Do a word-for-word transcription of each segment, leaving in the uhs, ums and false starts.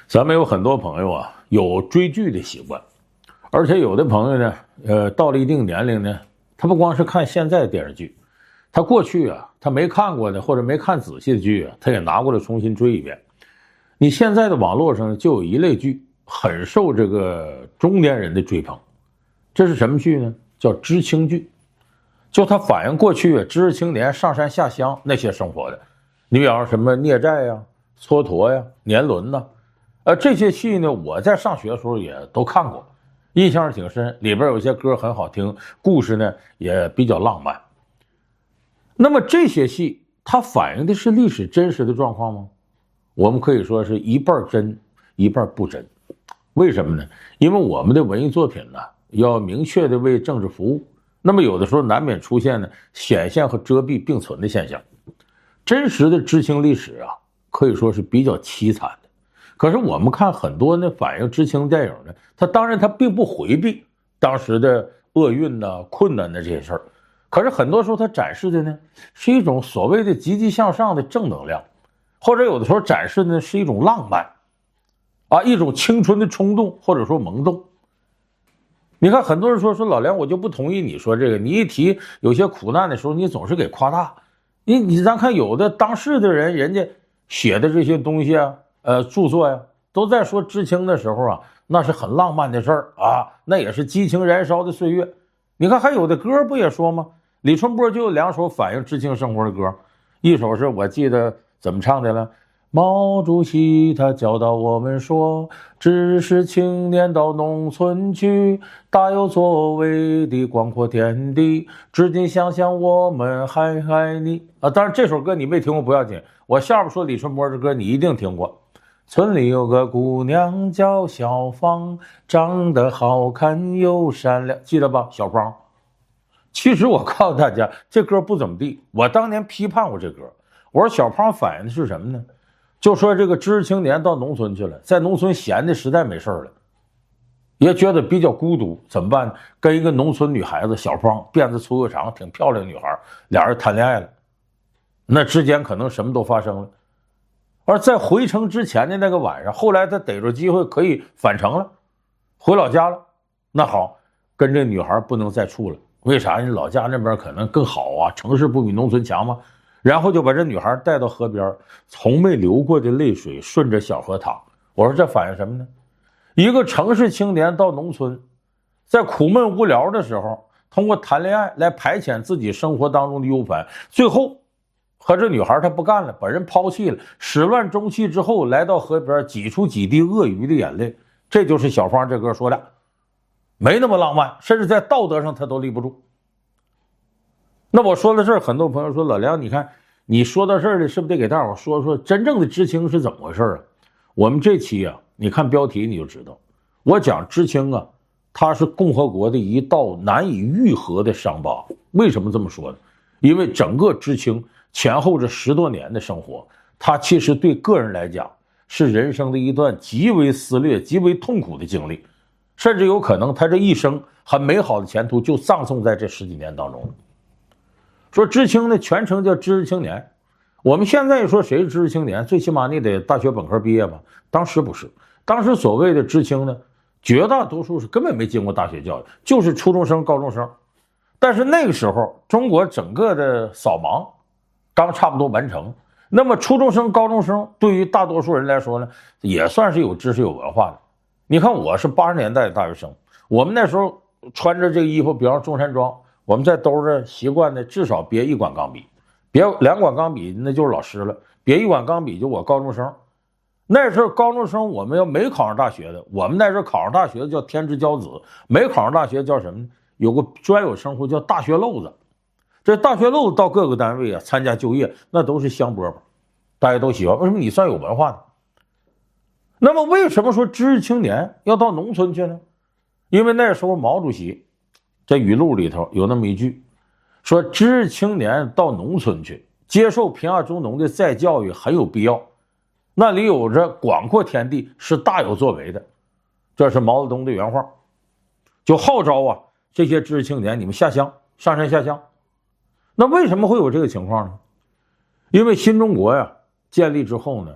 咱们有很多朋友啊，有追剧的习惯，而且有的朋友呢，呃，到了一定年龄呢，他不光是看现在的电视剧，他过去啊，他没看过的或者没看仔细的剧啊，他也拿过来重新追一遍。你现在的网络上就有一类剧很受这个中年人的追捧，这是什么剧呢？叫知青剧，就它反映过去知识青年上山下乡那些生活的。你比方说什么孽债呀、蹉跎呀、年轮呐。呃，这些戏呢，我在上学的时候也都看过，印象挺深。里边有些歌很好听，故事呢也比较浪漫。那么这些戏，它反映的是历史真实的状况吗？我们可以说是一半真，一半不真。为什么呢？因为我们的文艺作品呢，要明确的为政治服务，那么有的时候难免出现呢显现和遮蔽并存的现象。真实的知青历史啊，可以说是比较凄惨的。可是我们看很多呢反映知青电影呢，它当然它并不回避当时的厄运呐、困难的这些事儿，可是很多时候它展示的呢是一种所谓的积极向上的正能量，或者有的时候展示的呢是一种浪漫啊，一种青春的冲动或者说萌动。你看很多人说说老梁，我就不同意你说这个，你一提有些苦难的时候，你总是给夸大。你你咱看有的当事的人，人家写的这些东西啊。呃，著作呀，都在说知青的时候啊，那是很浪漫的事儿啊，那也是激情燃烧的岁月。你看，还有的歌不也说吗？李春波就有两首反映知青生活的歌，一首是我记得怎么唱的了，毛主席他教导我们说，知识青年到农村去，大有作为的广阔天地，至今想想我们还爱你啊！当然这首歌你没听过不要紧，我下边说李春波的歌你一定听过。村里有个姑娘叫小芳，长得好看又善良，记得吧？小芳。其实我告诉大家，这歌不怎么地。我当年批判过这歌，我说小芳反映的是什么呢？就说这个知识青年到农村去了，在农村闲的实在没事了，也觉得比较孤独，怎么办？跟一个农村女孩子小芳，辫子粗又长，挺漂亮的女孩，俩人谈恋爱了，那之间可能什么都发生了。而在回城之前的那个晚上，后来他逮着机会可以返程了，回老家了。那好，跟这女孩不能再处了，为啥？你老家那边可能更好啊，城市不比农村强吗？然后就把这女孩带到河边，从没流过的泪水顺着小河淌。我说这反映什么呢？一个城市青年到农村，在苦闷无聊的时候，通过谈恋爱来排遣自己生活当中的忧烦，最后和这女孩她不干了，把人抛弃了，始乱终弃之后，来到河边挤出几滴鳄鱼的眼泪。这就是小芳这歌说的，没那么浪漫，甚至在道德上她都立不住。那我说到这儿，很多朋友说老梁，你看你说到这儿了，是不是得给大伙说说真正的知青是怎么回事啊？我们这期啊，你看标题你就知道，我讲知青啊，它是共和国的一道难以愈合的伤疤。为什么这么说呢？因为整个知青前后这十多年的生活，他其实对个人来讲是人生的一段极为撕裂、极为痛苦的经历，甚至有可能他这一生很美好的前途就葬送在这十几年当中了。说知青呢，全称叫知识青年。我们现在说谁是知识青年，最起码你得大学本科毕业吧？当时不是，当时所谓的知青呢，绝大多数是根本没经过大学教育，就是初中生、高中生。但是那个时候，中国整个的扫盲刚差不多完成，那么初中生、高中生对于大多数人来说呢，也算是有知识、有文化的。你看，我是八十年代的大学生，我们那时候穿着这个衣服，比方中山装。我们在兜着习惯的至少别一管钢笔，别两管钢笔那就是老师了，别一管钢笔就我高中生。那时候高中生我们要没考上大学的，我们那时候考上大学的叫天之骄子，没考上大学叫什么呢？有个专有称呼叫大学漏子。这大学漏子到各个单位啊参加就业，那都是香饽饽，大家都喜欢。为什么你算有文化的？那么为什么说知识青年要到农村去呢？因为那时候毛主席这语录里头有那么一句，说知识青年到农村去接受贫下中农的再教育很有必要，那里有着广阔天地，是大有作为的。这是毛泽东的原话，就号召啊这些知识青年你们下乡，上山下乡。那为什么会有这个情况呢？因为新中国呀建立之后呢，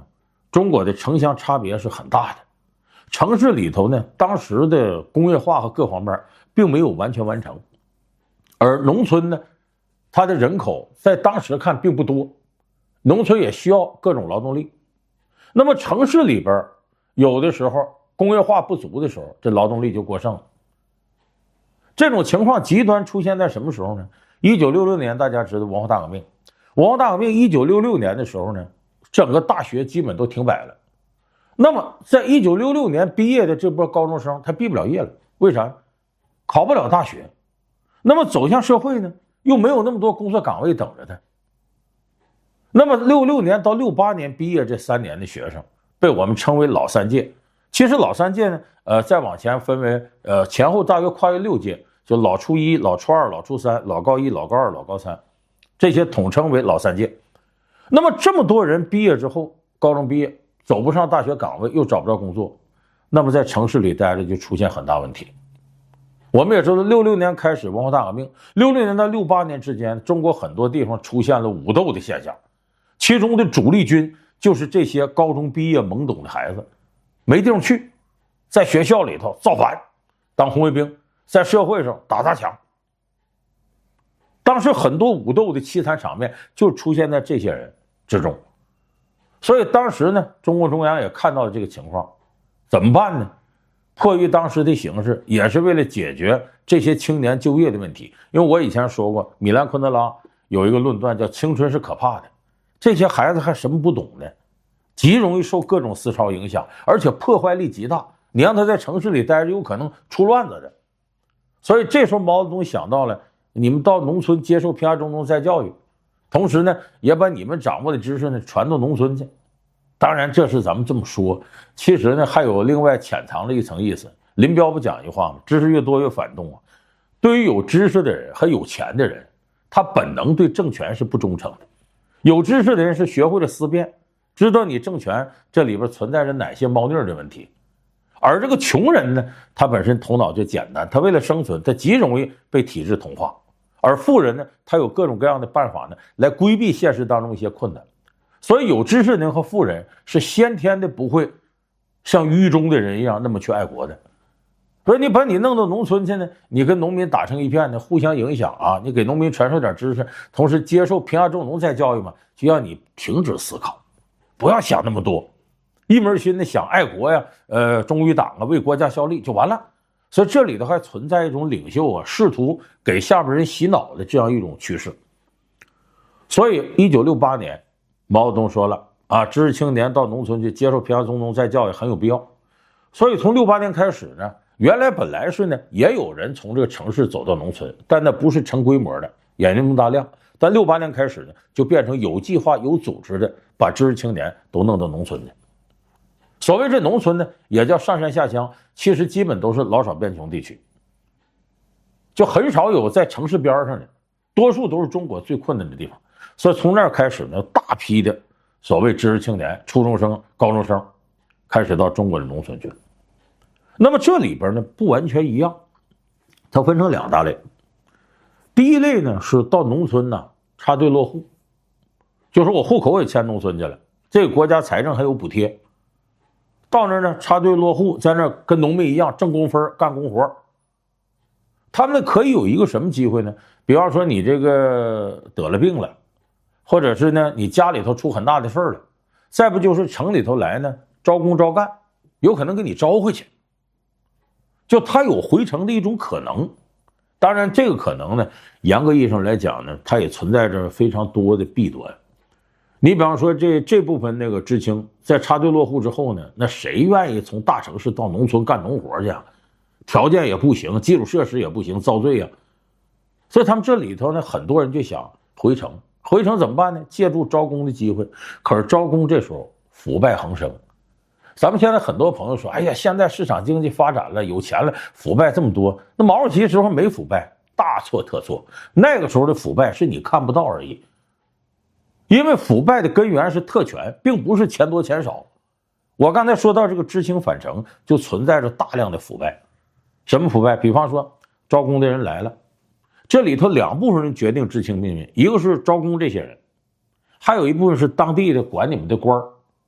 中国的城乡差别是很大的。城市里头呢，当时的工业化和各方面并没有完全完成，而农村呢，它的人口在当时看并不多，农村也需要各种劳动力。那么城市里边有的时候工业化不足的时候，这劳动力就过剩了。这种情况极端出现在什么时候呢？一九六六年大家知道文化大革命，文化大革命一九六六年的时候呢，整个大学基本都停摆了。那么在一九六六年毕业的这波高中生，他毕不了业了，为啥？考不了大学。那么走向社会呢，又没有那么多工作岗位等着他。那么六六年到六八年毕业这三年的学生，被我们称为老三届。其实老三届呢，呃，再往前分为呃前后大约跨越六届，就老初一、老初二、老初三、老高一、老高二、老高三，这些统称为老三届。那么这么多人毕业之后，高中毕业走不上大学岗位，又找不着工作，那么在城市里待着就出现很大问题。我们也知道，六六年开始文化大革命，六六年到六八年之间，中国很多地方出现了武斗的现象，其中的主力军就是这些高中毕业懵懂的孩子，没地方去，在学校里头造反，当红卫兵，在社会上打砸抢。当时很多武斗的凄惨场面就出现在这些人之中。所以当时呢，中共中央也看到了这个情况，怎么办呢？迫于当时的形势，也是为了解决这些青年就业的问题。因为我以前说过，米兰昆德拉有一个论断叫青春是可怕的，这些孩子还什么不懂呢？极容易受各种思潮影响，而且破坏力极大，你让他在城市里待着有可能出乱子的。所以这时候毛泽东想到了，你们到农村接受平安中农再教育，同时呢也把你们掌握的知识呢传到农村去。当然这是咱们这么说，其实呢还有另外潜藏的一层意思。林彪不讲一句话吗？知识越多越反动啊。对于有知识的人和有钱的人，他本能对政权是不忠诚的。有知识的人是学会了思辨，知道你政权这里边存在着哪些猫腻的问题。而这个穷人呢，他本身头脑就简单，他为了生存，他极容易被体制同化。而富人呢，他有各种各样的办法呢，来规避现实当中一些困难。所以有知识的人和富人是先天的不会像狱中的人一样那么去爱国的。所以你把你弄到农村去呢，你跟农民打成一片呢，互相影响啊，你给农民传授点知识，同时接受平安中农再教育嘛，就让你停止思考，不要想那么多，一门心的想爱国呀，呃，忠于党啊，为国家效力就完了。所以这里头还存在一种领袖啊，试图给下边人洗脑的这样一种趋势。所以一九六八年毛泽东说了啊，知识青年到农村去接受平安中农再教育很有必要。所以从六八年开始呢，原来本来是呢也有人从这个城市走到农村，但那不是成规模的，也那么大量。但六八年开始呢，就变成有计划有组织的把知识青年都弄到农村去。所谓这农村呢，也叫上山下乡，其实基本都是老少边穷地区，就很少有在城市边上的，多数都是中国最困难的地方。所以从那儿开始呢，大批的所谓知识青年、初中生、高中生开始到中国的农村去了。那么这里边呢不完全一样，它分成两大类。第一类呢是到农村呢插队落户，就是我户口也迁农村去了，这个国家财政还有补贴，到那儿呢插队落户，在那儿跟农民一样挣工分干工活。他们可以有一个什么机会呢？比方说你这个得了病了，或者是呢你家里头出很大的事儿了，再不就是城里头来呢招工招干，有可能给你招回去，就他有回城的一种可能。当然这个可能呢严格意义上来讲呢，它也存在着非常多的弊端。你比方说这这部分那个知青在插队落户之后呢，那谁愿意从大城市到农村干农活去啊？条件也不行，基础设施也不行，遭罪啊。所以他们这里头呢很多人就想回城，回城怎么办呢？借助招工的机会。可是招工这时候腐败横生。咱们现在很多朋友说，哎呀，现在市场经济发展了，有钱了，腐败这么多。那毛主席时候没腐败，大错特错。那个时候的腐败是你看不到而已。因为腐败的根源是特权，并不是钱多钱少。我刚才说到这个知青返城，就存在着大量的腐败。什么腐败？比方说招工的人来了，这里头两部分人决定知青命运，一个是招工这些人，还有一部分是当地的管你们的官儿。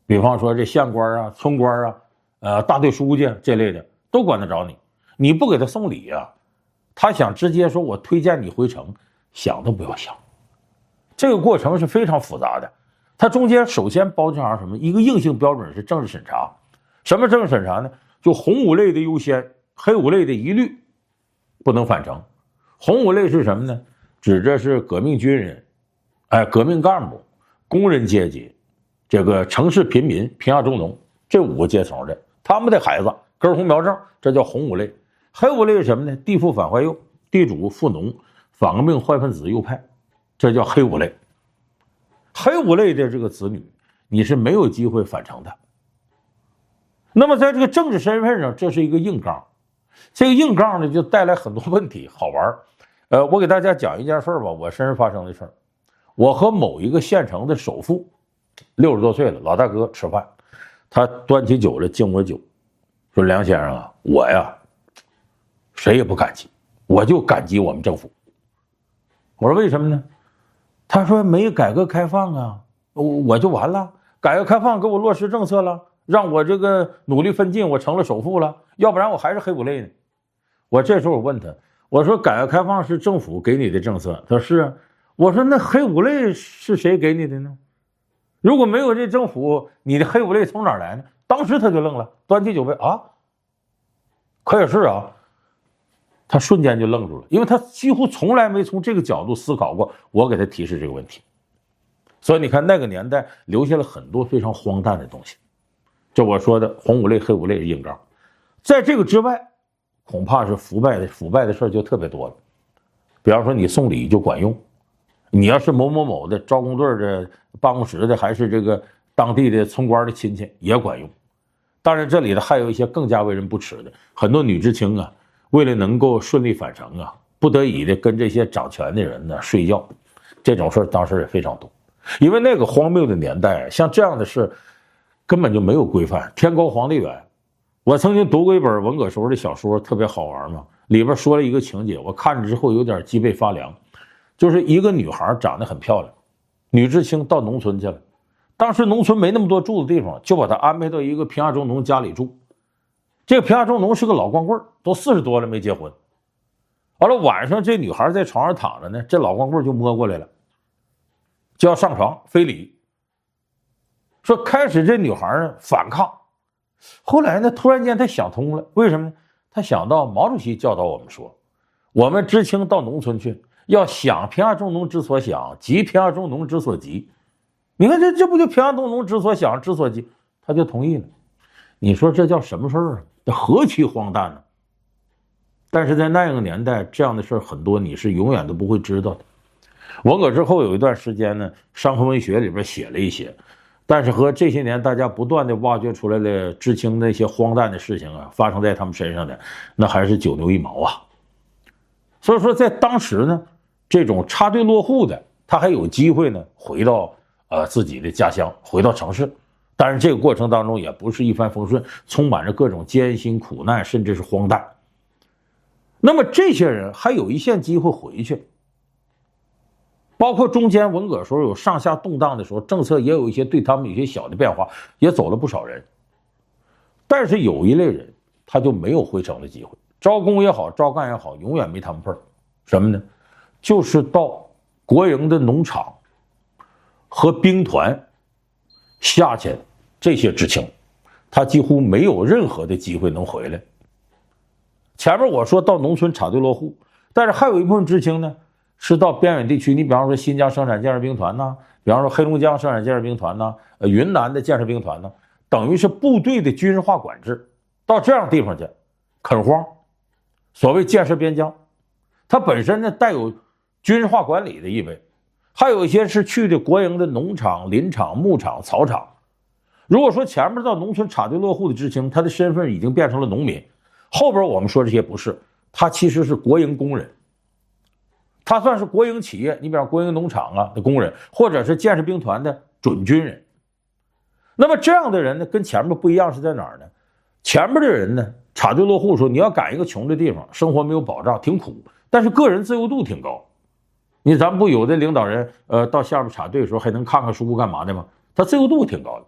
比方说这县官啊、村官啊、呃大队书记这类的都管得着你。你不给他送礼啊，他想直接说我推荐你回城，想都不要想。这个过程是非常复杂的，它中间首先包含什么？一个硬性标准是政治审查。什么政治审查呢？就红五类的优先，黑五类的一律不能返城。红五类是什么呢？指的是革命军人、哎，革命干部、工人阶级、这个城市贫民、贫下中农这五个阶层的，他们的孩子根红苗正，这叫红五类。黑五类是什么呢？地富反坏右，地主富农，反革命坏分子右派，这叫黑五类。黑五类的这个子女，你是没有机会返城的。那么在这个政治身份上，这是一个硬杠。这个硬杠呢，就带来很多问题，好玩。呃，我给大家讲一件事吧，我身上发生的事儿。我和某一个县城的首富，六十多岁了，老大哥吃饭，他端起酒来敬我酒，说：“梁先生啊，我呀，谁也不感激，我就感激我们政府。”我说：“为什么呢？”他说：“没改革开放啊，我我就完了。改革开放给我落实政策了，让我这个努力奋进，我成了首富了，要不然我还是黑五类呢。”我这时候我问他，我说：“改革开放是政府给你的政策？”他说：“是啊。”我说：“那黑五类是谁给你的呢？如果没有这政府，你的黑五类从哪儿来呢？”当时他就愣了，端起酒杯啊，可也是啊。他瞬间就愣住了，因为他几乎从来没从这个角度思考过我给他提示这个问题。所以你看那个年代留下了很多非常荒诞的东西，就我说的红五类黑五类是硬杠。在这个之外，恐怕是腐败的腐败的事就特别多了。比方说你送礼就管用，你要是某某某的招工队的办公室的，还是这个当地的村官的亲戚也管用。当然这里头还有一些更加为人不齿的，很多女知青啊，为了能够顺利返程啊，不得已的跟这些掌权的人呢睡觉，这种事当时也非常多。因为那个荒谬的年代，像这样的事根本就没有规范，天高皇帝远。我曾经读过一本文革时候的小说，特别好玩嘛，里边说了一个情节，我看着之后有点脊背发凉。就是一个女孩长得很漂亮，女知青到农村去了，当时农村没那么多住的地方，就把她安排到一个贫下中农家里住。这个贫下中农是个老光棍，都四十多了没结婚。完了晚上这女孩在床上躺着呢，这老光棍就摸过来了，就要上床非礼。说开始这女孩呢反抗，后来呢突然间她想通了，为什么呢？她想到毛主席教导我们说，我们知青到农村去，要想贫下中农之所想，急贫下中农之所急。你看这这不就贫下中农之所想之所急，他就同意了。你说这叫什么事儿啊？这何其荒诞呢！但是在那个年代，这样的事儿很多，你是永远都不会知道的。文革之后有一段时间呢，伤痕文学里边写了一些，但是和这些年大家不断的挖掘出来的知青那些荒诞的事情啊，发生在他们身上的，那还是九牛一毛啊。所以说在当时呢，这种插队落户的，他还有机会呢回到呃自己的家乡，回到城市。当然这个过程当中也不是一帆风顺，充满着各种艰辛苦难，甚至是荒诞。那么这些人还有一线机会回去，包括中间文革时候有上下动荡的时候，政策也有一些对他们有些小的变化，也走了不少人。但是有一类人他就没有回城的机会，招工也好，招干也好，永远没他们份儿。什么呢？就是到国营的农场和兵团下去这些知青，他几乎没有任何的机会能回来。前面我说到农村插队落户，但是还有一部分知青呢是到边远地区，你比方说新疆生产建设兵团呐，比方说黑龙江生产建设兵团呐，呃云南的建设兵团呐，等于是部队的军事化管制，到这样的地方去垦荒，所谓建设边疆，它本身呢带有军事化管理的意味。还有一些是去的国营的农场、林场、牧场、草场。如果说前面到农村插队落户的知青，他的身份已经变成了农民，后边我们说这些不是，他其实是国营工人，他算是国营企业，你比方国营农场啊的工人，或者是建设兵团的准军人。那么这样的人呢，跟前面不一样是在哪儿呢？前面的人呢，插队落户的时候，你要赶一个穷的地方，生活没有保障，挺苦，但是个人自由度挺高。你咱们不有的领导人呃到下边插队的时候还能看看书干嘛的吗？他自由度挺高的。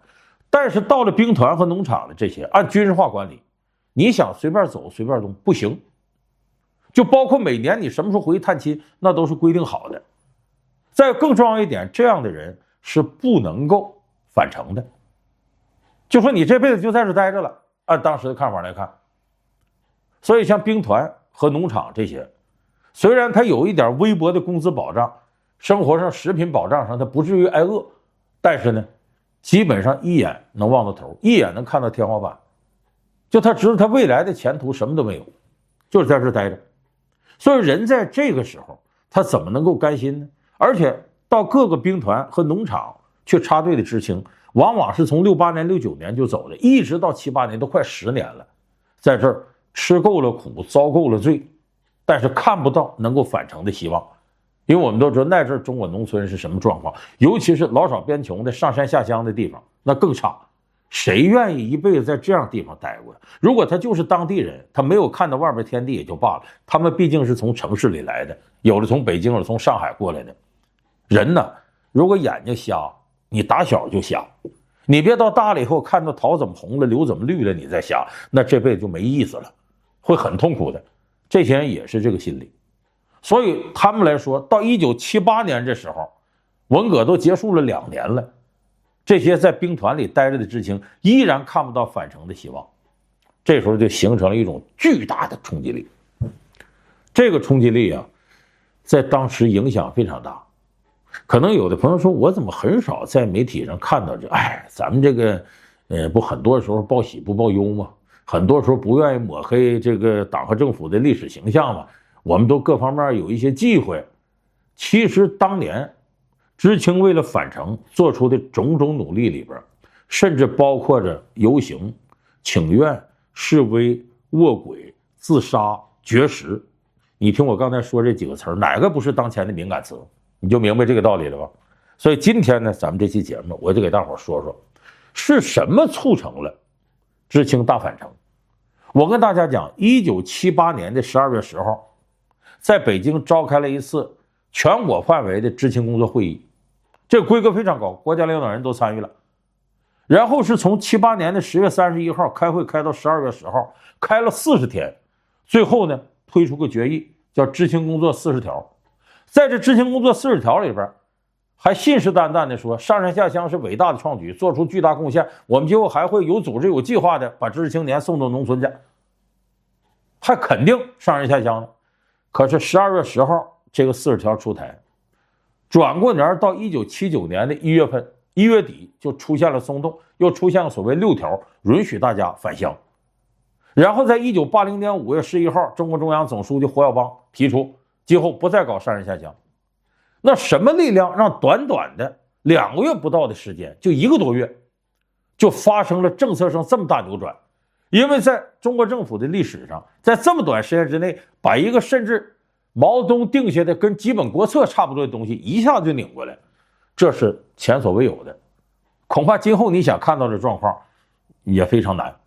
但是到了兵团和农场的这些，按军事化管理，你想随便走随便动不行，就包括每年你什么时候回去探亲，那都是规定好的。再更重要一点，这样的人是不能够返城的，就说你这辈子就在这待着了，按当时的看法来看。所以像兵团和农场这些，虽然它有一点微薄的工资保障，生活上食品保障上它不至于挨饿，但是呢基本上一眼能望到头，一眼能看到天花板，就他知道他未来的前途什么都没有，就是在这待着。所以人在这个时候他怎么能够甘心呢？而且到各个兵团和农场去插队的知青，往往是从六八年六九年就走了，一直到七八年，都快十年了，在这儿吃够了苦，遭够了罪，但是看不到能够返程的希望。因为我们都知道那阵中国农村是什么状况，尤其是老少边穷的上山下乡的地方，那更差。谁愿意一辈子在这样地方待过？如果他就是当地人，他没有看到外边天地也就罢了，他们毕竟是从城市里来的，有的从北京，有的从上海过来的。人呢，如果眼睛瞎，你打小就瞎，你别到大了以后看到桃怎么红了，柳怎么绿了，你再瞎，那这辈子就没意思了，会很痛苦的。这些人也是这个心理。所以他们来说，到一九七八年这时候，文革都结束了两年了，这些在兵团里待着的知青依然看不到返程的希望，这时候就形成了一种巨大的冲击力。这个冲击力啊，在当时影响非常大。可能有的朋友说，我怎么很少在媒体上看到这？哎，咱们这个，呃，不很多时候报喜不报忧吗？很多时候不愿意抹黑这个党和政府的历史形象嘛。我们都各方面有一些忌讳。其实当年知青为了返程做出的种种努力里边，甚至包括着游行、请愿、示威、卧轨、自杀、绝食。你听我刚才说这几个词儿，哪个不是当前的敏感词？你就明白这个道理了吧？所以今天呢，咱们这期节目我就给大伙说说，是什么促成了知青大返程。我跟大家讲，一九七八年的十二月十号，在北京召开了一次全国范围的知青工作会议，这个规格非常高，国家领导人都参与了。然后是从七八年的十月三十一号开会开到十二月十号，开了四十天，最后呢推出个决议，叫知青工作四十条。在这知青工作四十条里边，还信誓旦旦的说上山下乡是伟大的创举，做出巨大贡献，我们今后还会有组织有计划的把知识青年送到农村去，还肯定上山下乡呢。可是十二月十号这个四十条出台，转过年到一九七九年的一月份，一月底就出现了松动，又出现了所谓六条，允许大家返乡。然后在一九八零年五月十一号，中共中央总书记胡耀邦提出今后不再搞上山下乡。那什么力量让短短的两个月不到的时间，就一个多月，就发生了政策上这么大扭转？因为在中国政府的历史上，在这么短时间之内，把一个甚至毛泽东定下的跟基本国策差不多的东西一下就拧过来，这是前所未有的。恐怕今后你想看到的状况也非常难。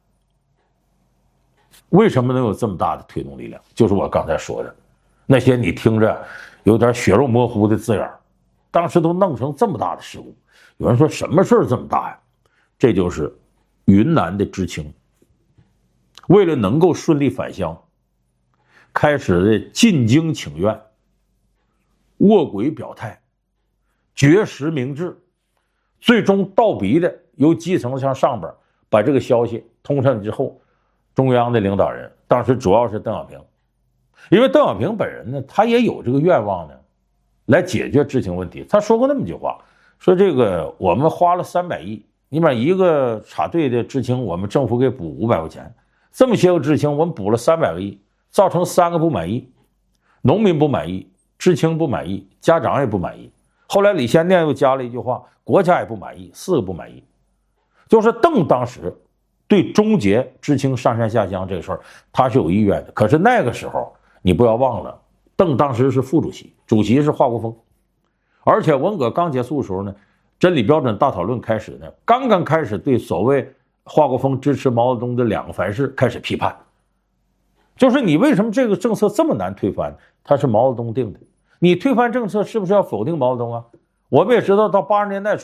为什么能有这么大的推动力量？就是我刚才说的那些你听着有点血肉模糊的字眼，当时都弄成这么大的事故。有人说什么事儿这么大呀？这就是云南的知青为了能够顺利返乡，开始的进京请愿、卧轨表态、绝食明志，最终倒逼的由基层向上边把这个消息通上之后，中央的领导人当时主要是邓小平，因为邓小平本人呢，他也有这个愿望呢，来解决知青问题。他说过那么句话，说这个我们花了三百亿，你把一个插队的知青，我们政府给补五百块钱。这么些个知青，我们补了三百个亿，造成三个不满意，农民不满意，知青不满意，家长也不满意。后来李先念又加了一句话，国家也不满意，四个不满意。就是邓当时对终结知青上山下乡这个事儿，他是有意愿的。可是那个时候你不要忘了，邓当时是副主席，主席是华国锋，而且文革刚结束的时候呢，真理标准大讨论开始呢，刚刚开始对所谓华国锋支持毛泽东的两个凡是开始批判，就是你为什么这个政策这么难推翻？它是毛泽东定的，你推翻政策是不是要否定毛泽东啊？我们也知道，到八十年代初，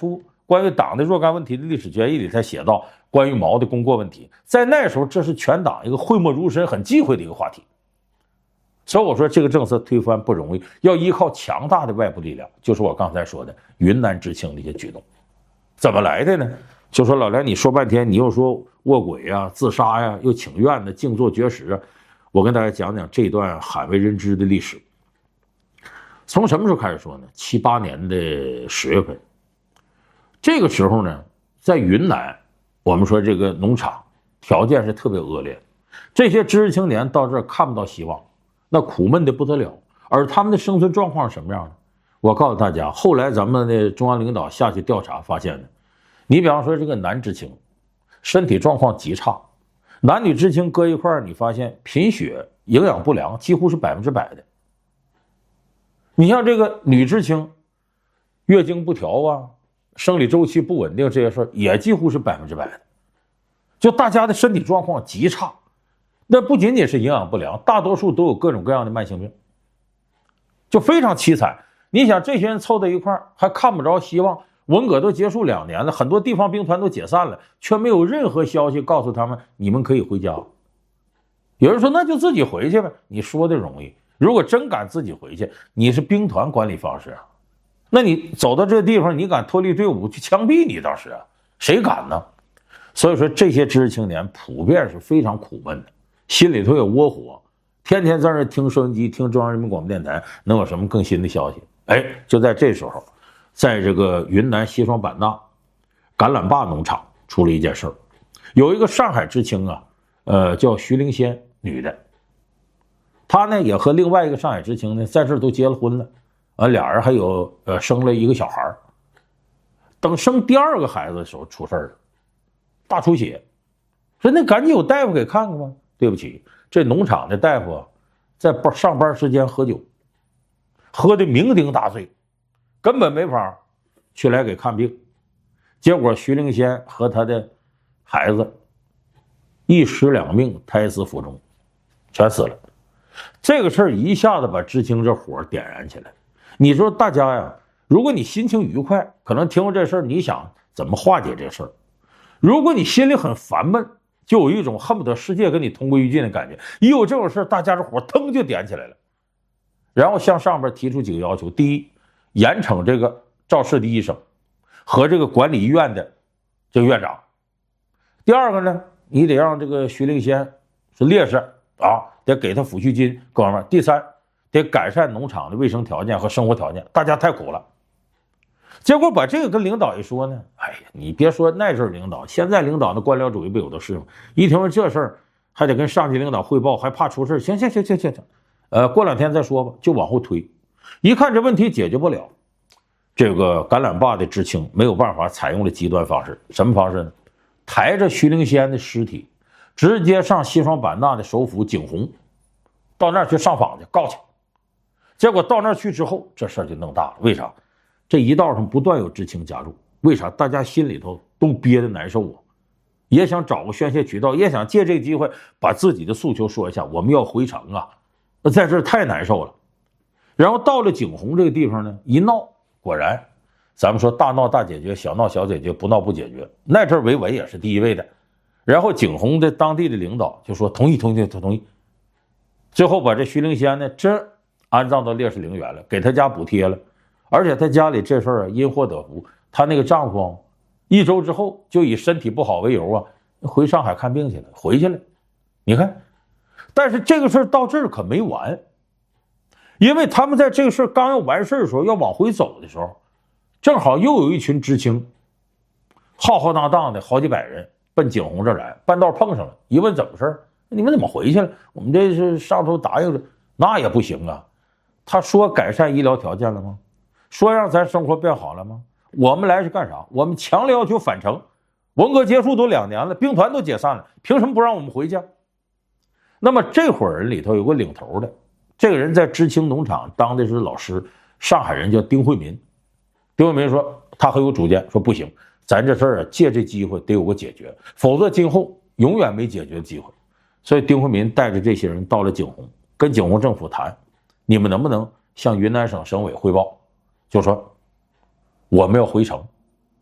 关于党的若干问题的历史决议里才写到关于毛的功过问题，在那时候这是全党一个讳莫如深、很忌讳的一个话题。所以我说这个政策推翻不容易，要依靠强大的外部力量，就是我刚才说的云南知青的一些举动。怎么来的呢？就说老梁，你说半天，你又说卧轨呀、自杀呀，又请愿的、静坐绝食啊。我跟大家讲讲这段罕为人知的历史。从什么时候开始说呢？七八年的十月份，这个时候呢，在云南，我们说这个农场条件是特别恶劣，这些知识青年到这儿看不到希望，那苦闷的不得了。而他们的生存状况是什么样的？我告诉大家，后来咱们的中央领导下去调查发现的，你比方说这个男知青，身体状况极差，男女知青搁一块儿，你发现贫血、营养不良几乎是百分之百的。你像这个女知青，月经不调啊，生理周期不稳定这些事儿也几乎是百分之百的，就大家的身体状况极差。那不仅仅是营养不良，大多数都有各种各样的慢性病，就非常凄惨。你想这些人凑在一块儿还看不着希望，文革都结束两年了，很多地方兵团都解散了，却没有任何消息告诉他们你们可以回家。有人说那就自己回去呗，你说的容易，如果真敢自己回去，你是兵团管理方式啊，那你走到这个地方，你敢脱离队伍去枪毙你倒是啊，谁敢呢？所以说这些知识青年普遍是非常苦闷的，心里头有窝火，天天在那听收音机，听中央人民广播电台，能有什么更新的消息？哎，就在这时候，在这个云南西双版纳橄榄坝农场出了一件事儿，有一个上海知青啊，呃，叫徐灵仙，女的，她呢也和另外一个上海知青呢在这儿都结了婚了，呃，俩人还有呃生了一个小孩。等生第二个孩子的时候出事儿了，大出血，说那赶紧有大夫给看看吧。对不起，这农场的大夫啊，在上班时间喝酒，喝得酩酊大醉，根本没法去来给看病。结果徐灵仙和他的孩子一尸两命，胎死腹中，全死了。这个事儿一下子把知青这火点燃起来。你说大家呀，如果你心情愉快，可能听过这事儿，你想怎么化解这事儿？如果你心里很烦闷，就有一种恨不得世界跟你同归于尽的感觉。一有这种事，大家这火腾就点起来了。然后向上边提出几个要求：第一，严惩这个肇事的医生和这个管理医院的这个院长；第二个呢，你得让这个徐灵仙是烈士啊，得给他抚恤金各方面；第三，得改善农场的卫生条件和生活条件，大家太苦了。结果把这个跟领导一说呢，哎呀，你别说那阵领导，现在领导的官僚主义不有的是吗？一听说这事儿，还得跟上级领导汇报，还怕出事，行行行行行行，呃，过两天再说吧，就往后推。一看这问题解决不了，这个橄榄坝的知青没有办法，采用了极端方式。什么方式呢？抬着徐灵仙的尸体，直接上西双版纳的首府景洪，到那儿去上访去告去。结果到那儿去之后，这事儿就弄大了。为啥？这一道上不断有知青加入，为啥？大家心里头都憋得难受啊，也想找个宣泄渠道，也想借这个机会把自己的诉求说一下，我们要回城啊，那在这儿太难受了。然后到了景洪这个地方呢，一闹，果然咱们说大闹大解决，小闹小解决，不闹不解决，那阵儿维稳也是第一位的。然后景洪的当地的领导就说同意同意同意，最后把这徐灵仙呢真安葬到烈士陵园了，给他家补贴了。而且他家里这事儿啊因祸得福，她那个丈夫一周之后就以身体不好为由啊回上海看病去了，回去了。你看，但是这个事儿到这儿可没完，因为他们在这个事儿刚要完事儿的时候，要往回走的时候，正好又有一群知青浩浩荡荡的好几百人奔景洪这儿来，半道碰上了，一问怎么事儿，你们怎么回去了？我们这是上头答应了，那也不行啊。他说改善医疗条件了吗？说让咱生活变好了吗？我们来是干啥？我们强烈要求返程。文革结束都两年了，兵团都解散了，凭什么不让我们回家？那么这伙人里头有个领头的，这个人在知青农场当的是老师，上海人叫丁惠民。丁惠民说他很有主见，说不行，咱这事儿啊借这机会得有个解决，否则今后永远没解决的机会。所以丁惠民带着这些人到了景洪，跟景洪政府谈，你们能不能向云南省省委汇报，就说我们要回城，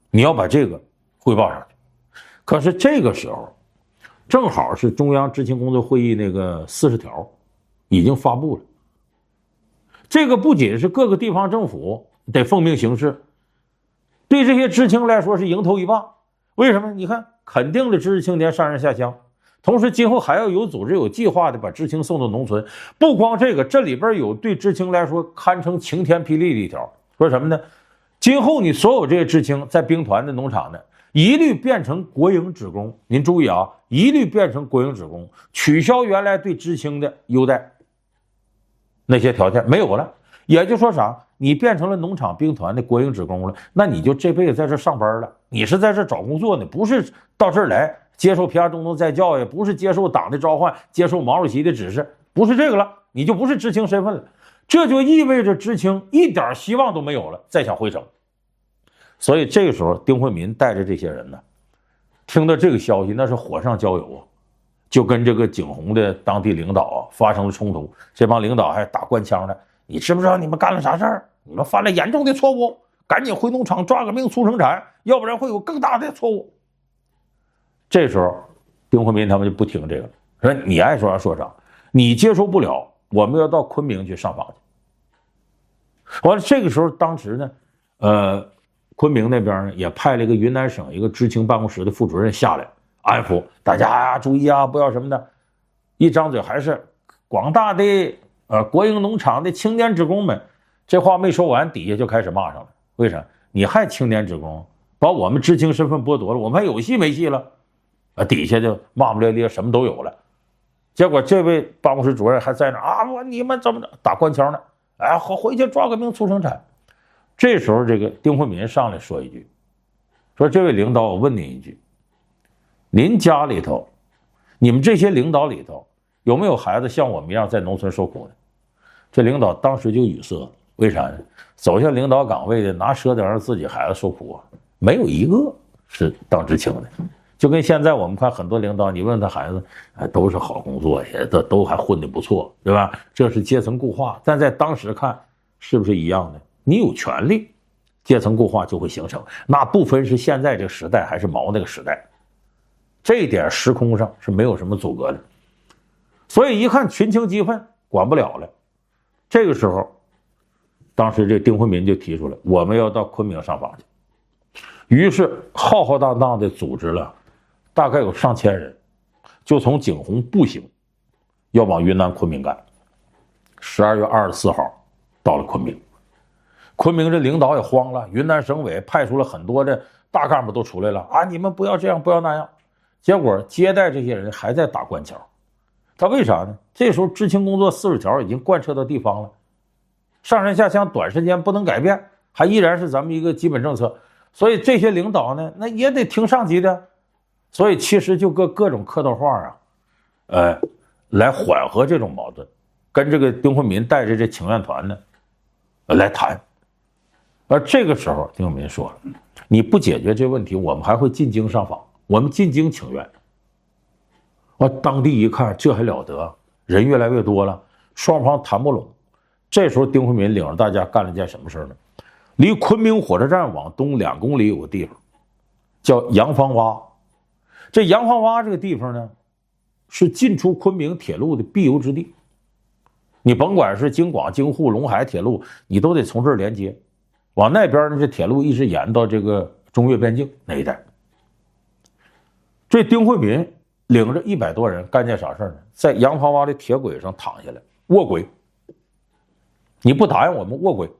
你要把这个汇报上去。可是这个时候，正好是中央执行工作会议那个四十条已经发布了。这个不仅是各个地方政府得奉命行事，对这些知青来说是迎头一棒。为什么？你看，肯定的知识青年上山下乡，同时今后还要有组织有计划的把知青送到农村。不光这个，这里边有对知青来说堪称晴天霹雳的一条，说什么呢？今后你所有这些知青在兵团的农场呢，一律变成国营职工。您注意啊，一律变成国营职工，取消原来对知青的优待，那些条件没有了。也就说啥？你变成了农场兵团的国营职工了，那你就这辈子在这上班了，你是在这找工作呢，不是到这儿来接受平安中东再教育，不是接受党的召唤，接受毛主席的指示，不是这个了，你就不是知青身份了。这就意味着知青一点希望都没有了，再想回城。所以这个时候，丁慧民带着这些人呢，听到这个消息，那是火上浇油啊，就跟这个景洪的当地领导啊发生了冲突。这帮领导还打官腔的，你知不知道你们干了啥事儿？你们犯了严重的错误，赶紧回农场抓个命促生产，要不然会有更大的错误。这时候，丁慧民他们就不听这个了，说你爱说啥说啥，你接受不了，我们要到昆明去上访去。完了，这个时候，当时呢，呃，昆明那边呢也派了一个云南省一个知青办公室的副主任下来安抚大家啊，注意啊，不要什么的。一张嘴还是广大的呃国营农场的青年职工们，这话没说完，底下就开始骂上了。为啥？你还青年职工，把我们知青身份剥夺了，我们还有戏没戏了？啊，底下就骂骂咧咧，什么都有了。结果这位办公室主任还在那啊，我你们怎么着打官腔呢？哎，回回去抓个命促生产。这时候，这个丁慧民上来说一句，说这位领导，我问您一句，您家里头，你们这些领导里头有没有孩子像我们一样在农村受苦的？这领导当时就语塞了，为啥呢？走向领导岗位的，拿舌头让自己孩子受苦啊，没有一个是当知青的。就跟现在我们看很多领导，你问他孩子，哎，都是好工作，也都都还混得不错，对吧？这是阶层固化，但在当时看，是不是一样的？你有权利，阶层固化就会形成，那不分是现在这个时代还是毛那个时代，这一点时空上是没有什么阻隔的。所以一看群情激愤，管不了了。这个时候，当时这丁慧民就提出来，我们要到昆明上访去。于是浩浩荡荡的组织了大概有上千人，就从景洪步行，要往云南昆明赶。十二月二十四号到了昆明，昆明这领导也慌了，云南省委派出了很多的大干部都出来了啊，你们不要这样，不要那样。结果接待这些人还在打官腔，他为啥呢？这时候知青工作四十条已经贯彻到地方了，上山下乡短时间不能改变，还依然是咱们一个基本政策，所以这些领导呢，那也得听上级的。所以其实就各各种客套话啊，呃，来缓和这种矛盾，跟这个丁慧民带着这请愿团呢，呃、来谈。而这个时候，丁慧民说了，你不解决这问题，我们还会进京上访，我们进京请愿。我当地一看，这还了得，人越来越多了，双方谈不拢。这时候，丁慧民领着大家干了件什么事呢？离昆明火车站往东两公里有个地方，叫洋房洼。这洋房洼这个地方呢，是进出昆明铁路的必由之地。你甭管是京广、京沪、陇海铁路，你都得从这儿连接。往那边呢，这铁路一直延到这个中越边境那一带。这丁慧民领着一百多人干件啥事呢？在洋房洼的铁轨上躺下来卧轨。你不答应我们卧轨。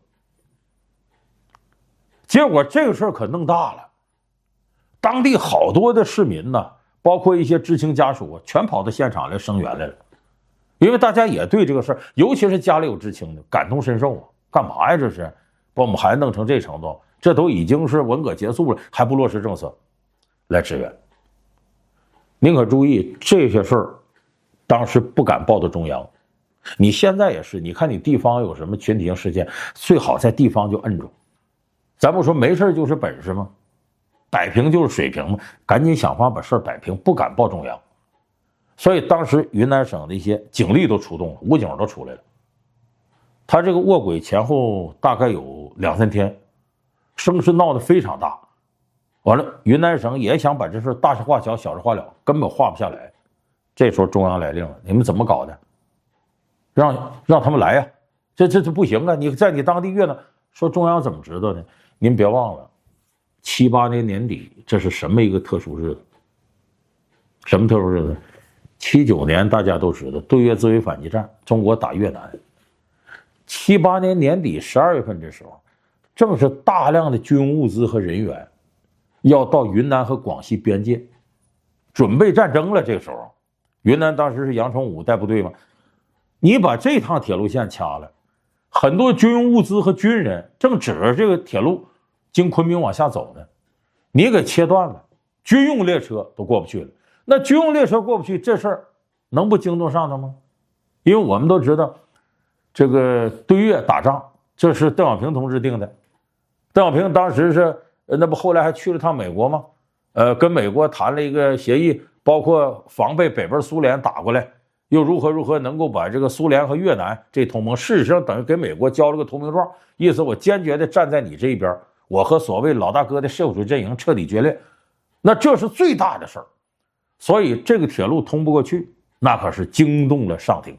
结果这个事儿可弄大了，当地好多的市民呢，包括一些知青家属啊，全跑到现场来声援来了。因为大家也对这个事儿，尤其是家里有知青的，感同身受啊！干嘛呀？这是把我们孩子弄成这程度，这都已经是文革结束了，还不落实政策，来支援。您可注意，这些事儿当时不敢报到中央。你现在也是，你看你地方有什么群体性事件，最好在地方就摁住。咱不说没事就是本事吗？摆平就是水平嘛，赶紧想法把事儿摆平，不敢报中央。所以当时云南省的一些警力都出动了，武警都出来了。他这个卧轨前后大概有两三天，声势闹得非常大。 完了，云南省也想把这事大事化小，小事化了，根本化不下来。这时候中央来令了，你们怎么搞的？让让他们来呀、啊！这这这不行啊！你在你当地越南说中央怎么知道呢？您别忘了，七八年年底这是什么一个特殊日子？什么特殊日子？七九年大家都知道对越自卫反击战，中国打越南。七八年年底十二月份这时候，正是大量的军物资和人员要到云南和广西边界准备战争了。这个时候，云南当时是杨崇武带部队嘛，你把这趟铁路线掐了，很多军物资和军人正指着这个铁路经昆明往下走呢，你给切断了，军用列车都过不去了。那军用列车过不去，这事儿能不惊动上头吗？因为我们都知道，这个对越打仗，这是邓小平同志定的。邓小平当时是，那不后来还去了趟美国吗？呃，跟美国谈了一个协议，包括防备北边苏联打过来，又如何如何能够把这个苏联和越南这同盟，事实上等于给美国交了个投名状，意思我坚决的站在你这一边，我和所谓老大哥的社会主义阵营彻底决裂。那这是最大的事儿。所以这个铁路通不过去，那可是惊动了上庭。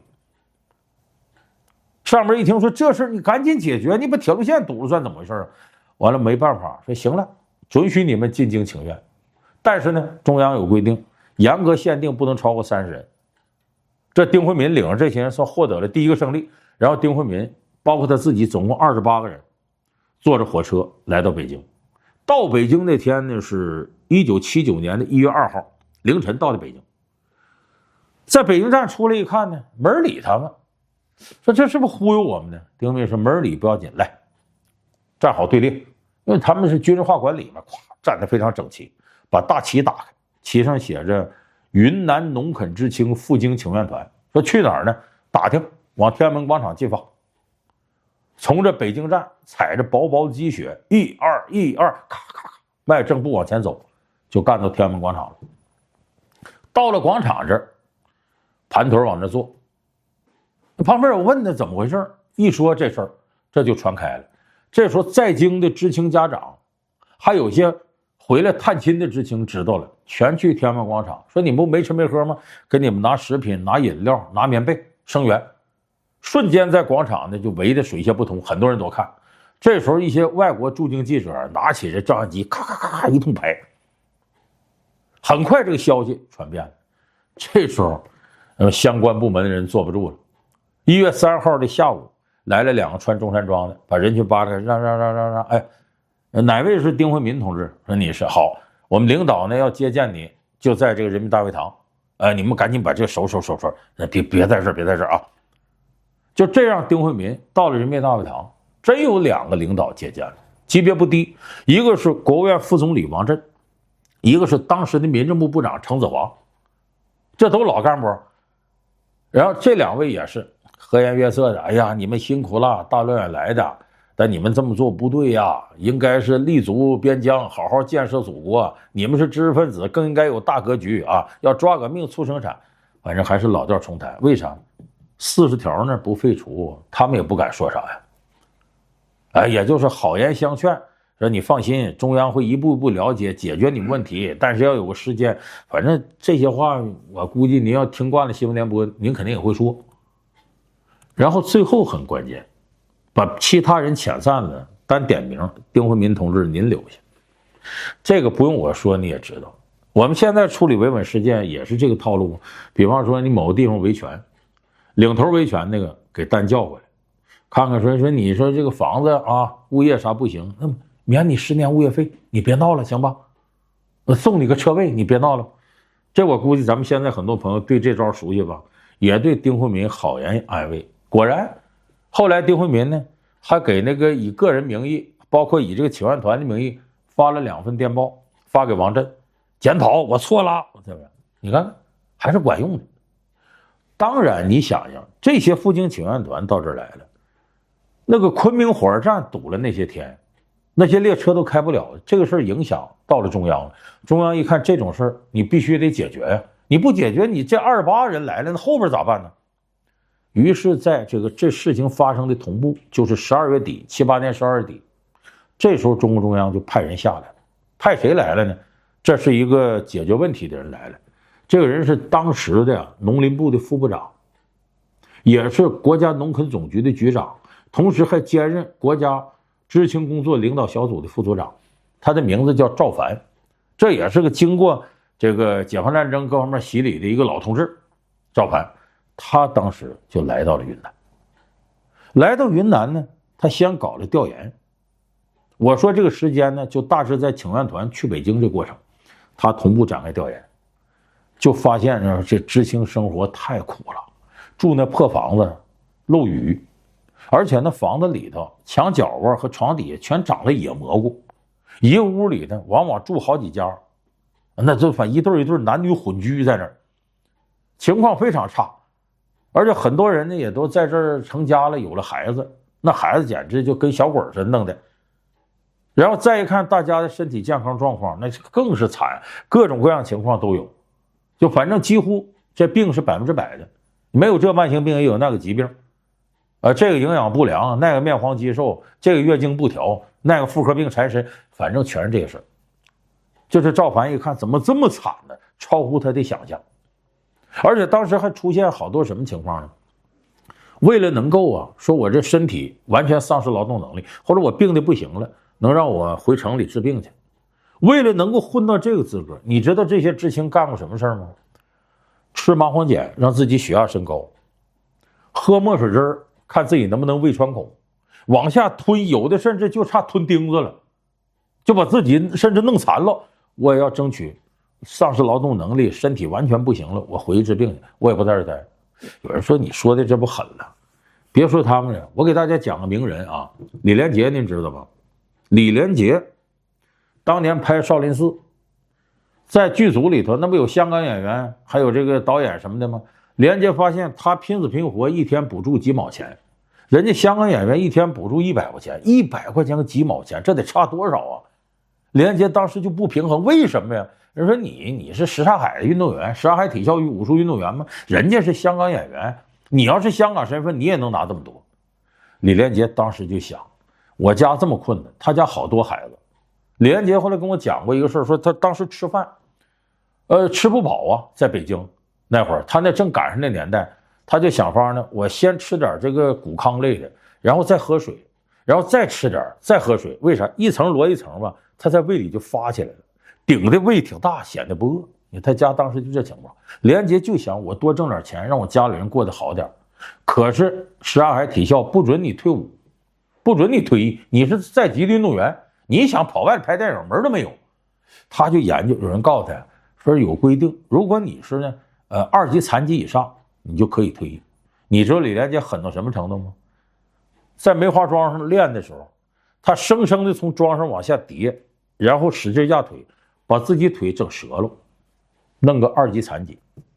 上面一听说这事你赶紧解决，你把铁路线堵了算怎么回事啊？完了没办法，说行了，准许你们进京请愿，但是呢，中央有规定，严格限定不能超过三十人。这丁慧民领着这些人算获得了第一个胜利，然后丁慧民包括他自己总共二十八个人，坐着火车来到北京。到北京那天呢，是一九七九年的一月二号。凌晨到的北京，在北京站出来一看呢，没人理他们，说这是不是忽悠我们呢？丁慧民说没人理不要紧，来站好队列，因为他们是军事化管理嘛，咵站得非常整齐，把大旗打开，旗上写着云南农垦知青赴京请愿团，说去哪儿呢？打听往天安门广场进发。从这北京站踩着薄薄的积雪，一二一二，咔咔咔，迈正步往前走，就干到天安门广场了。到了广场这儿，盘腿往这坐。旁边我问他怎么回事，一说这事儿，这就传开了。这时候在京的知青家长，还有些回来探亲的知青知道了，全去天安门广场，说你们不没吃没喝吗？给你们拿食品、拿饮料、拿棉被声援。瞬间在广场呢就围得水泄不通，很多人都看。这时候一些外国驻京记者拿起这照相机，咔咔咔咔一通拍。很快这个消息传遍了，这时候，呃，相关部门的人坐不住了。一月三号的下午，来了两个穿中山装的，把人群扒开，让让让让让，哎，哪位是丁慧民同志？说你是好，我们领导呢要接见你，就在这个人民大会堂，呃，你们赶紧把这个收收收收，别别在这儿，别在这儿啊！就这样，丁慧民到了人民大会堂，真有两个领导接见了，级别不低，一个是国务院副总理王震。一个是当时的民政部部长程子煌，这都老干部。然后这两位也是和颜悦色的，哎呀，你们辛苦了，大老远来的，但你们这么做不对呀，应该是立足边疆，好好建设祖国。你们是知识分子，更应该有大格局啊，要抓个命促生产。反正还是老调重弹，为啥？四十条呢不废除，他们也不敢说啥呀。哎，也就是好言相劝。说你放心，中央会一步一步了解解决你们问题，但是要有个时间。反正这些话我估计您要听惯了新闻联播，您肯定也会说。然后最后很关键，把其他人遣散了，单点名丁慧民同志您留下。这个不用我说你也知道，我们现在处理维稳事件也是这个套路。比方说你某个地方维权，领头维权那个给单叫回来，看看说说你说这个房子啊物业啥不行，那么免你十年物业费，你别闹了，行吧？我送你个车位，你别闹了。这我估计咱们现在很多朋友对这招熟悉吧，也对丁慧民好言安慰。果然，后来丁慧民呢，还给那个以个人名义，包括以这个请愿团的名义，发了两份电报，发给王震，检讨我错了，对不对？你看还是管用的。当然，你想想，这些赴京请愿团到这儿来了，那个昆明火车站堵了那些天。那些列车都开不了，这个事儿影响到了中央了。中央一看这种事儿，你必须得解决呀！你不解决，你这二十八人来了，那后边咋办呢？于是，在这个这事情发生的同步，就是十二月底，七八年十二月底，这时候中共中央就派人下来， 派谁来了呢？这是一个解决问题的人来了。这个人是当时的农林部的副部长，也是国家农垦总局的局长，同时还兼任国家知青工作领导小组的副组长。他的名字叫赵凡，这也是个经过这个解放战争各方面洗礼的一个老同志。赵凡，他当时就来到了云南。来到云南呢，他先搞了调研。我说这个时间呢，就大致在请愿团去北京这过程，他同步展开调研，就发现呢，这知青生活太苦了，住那破房子，漏雨，而且那房子里头墙角啊和床底下全长了野蘑菇，一个屋里呢往往住好几家，那就反一对一对男女混居在那儿，情况非常差。而且很多人呢也都在这儿成家了，有了孩子，那孩子简直就跟小鬼似的弄的。然后再一看大家的身体健康状况，那更是惨，各种各样情况都有，就反正几乎这病是百分之百的，没有这慢性病也有那个疾病，呃，这个营养不良，那个面黄肌瘦，这个月经不调，那个妇科病缠身，反正全是这些事儿。就是赵凡一看怎么这么惨呢，超乎他的想象。而且当时还出现好多什么情况呢？为了能够啊，说我这身体完全丧失劳动能力，或者我病的不行了，能让我回城里治病去。为了能够混到这个资格，你知道这些知青干过什么事儿吗？吃麻黄碱让自己血压升高，喝墨水汁儿看自己能不能胃穿孔，往下吞，有的甚至就差吞钉子了，就把自己甚至弄残了。我也要争取丧失劳动能力，身体完全不行了，我回去治病去，我也不在这待。有人说你说的这不狠了，别说他们了，我给大家讲个名人啊，李连杰您知道吗？李连杰当年拍少林寺，在剧组里头那不有香港演员还有这个导演什么的吗？李连杰发现他拼死拼活一天补助几毛钱，人家香港演员一天补助一百块钱，一百块钱和几毛钱，这得差多少啊？李连杰当时就不平衡，为什么呀？人说你你是什刹海的运动员，什刹海体校武术运动员吗？人家是香港演员，你要是香港身份，你也能拿这么多。李连杰当时就想，我家这么困难，他家好多孩子。李连杰后来跟我讲过一个事儿，说他当时吃饭，呃，吃不饱啊，在北京那会儿，他那正赶上那年代，他就想法呢，我先吃点这个谷糠类的，然后再喝水，然后再吃点，再喝水。为啥？一层摞一层吧，他在胃里就发起来了。顶的胃挺大，显得不饿。你看他家当时就这情况，李连杰就想我多挣点钱，让我家里人过得好点。可是什刹海体校不准你退伍，不准你退役，你是在籍的运动员，你想跑外拍电影门都没有。他就研究，有人告诉他说有规定，如果你是呢呃二级残疾以上，你就可以退役。你知道李连杰狠到什么程度吗？在梅花桩上练的时候，他生生的从桩上往下跌，然后使劲压腿，把自己腿整折了，弄个二级残疾，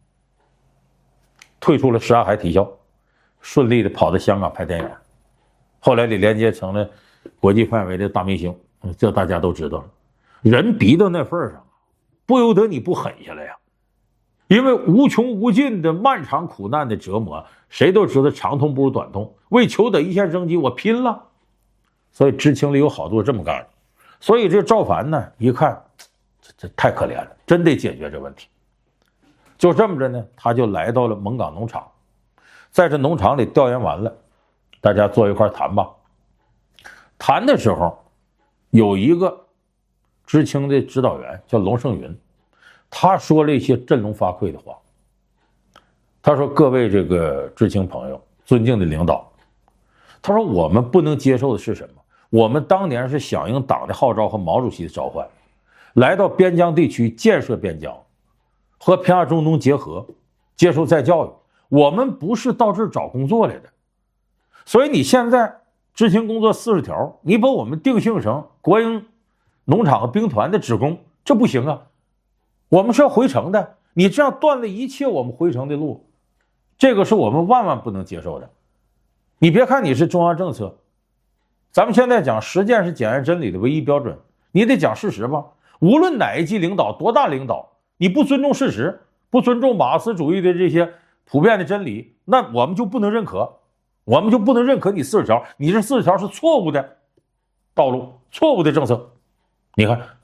退出了什刹海体校，顺利的跑到香港拍电影。后来李连杰成了国际范围的大明星，这大家都知道了。人逼到那份上，不由得你不狠下来呀。因为无穷无尽的漫长苦难的折磨，谁都知道长痛不如短痛，为求得一线生机，我拼了。所以知青里有好多这么干的。所以这赵凡呢，一看这这太可怜了，真得解决这问题。就这么着呢，他就来到了勐岗农场，在这农场里调研完了，大家坐一块谈吧。谈的时候，有一个知青的指导员叫龙胜云，他说了一些振聋发聩的话。他说：“各位这个知青朋友，尊敬的领导，他说我们不能接受的是什么？我们当年是响应党的号召和毛主席的召唤，来到边疆地区建设边疆，和偏亚中东结合，接受再教育。我们不是到这儿找工作来的。所以你现在知青工作四十条，你把我们定性成国营农场和兵团的职工，这不行啊！我们是要回城的，你这样断了一切我们回城的路，这个是我们万万不能接受的。你别看你是中央政策，咱们现在讲实践是检验真理的唯一标准，你得讲事实吧。无论哪一级领导，多大领导，你不尊重事实，不尊重马克思主义的这些普遍的真理，那我们就不能认可，我们就不能认可你四十条，你这四十条是错误的道路，错误的政策。你看